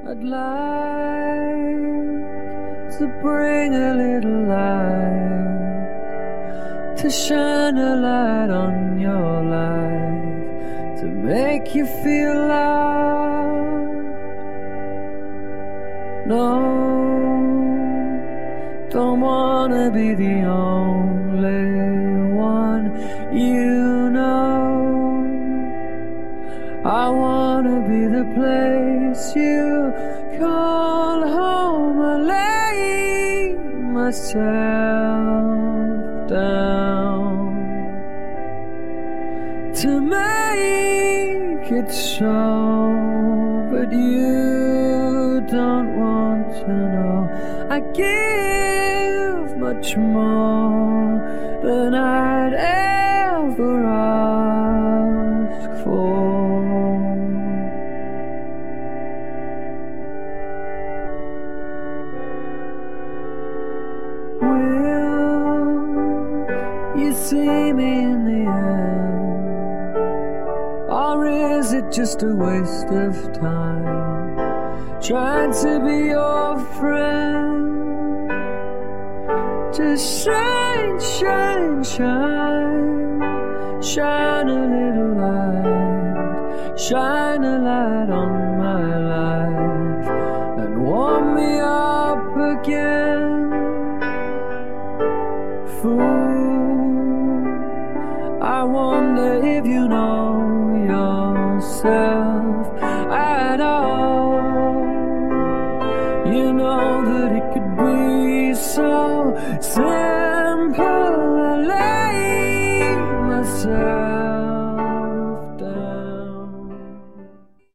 I'd like to bring a little light, to shine a light on your life, to make you feel loved. No, don't wanna be the only one you know. I wanna be the place you call home. I lay myself down to make it so, but you don't want to know. I give much more than I'd ever ask for. You see me in the end, or is it just a waste of time, trying to be your friend? Just shine, shine, shine, shine a little light, shine a light on my life, and warm me up again. Fool, I wonder if you know yourself at all.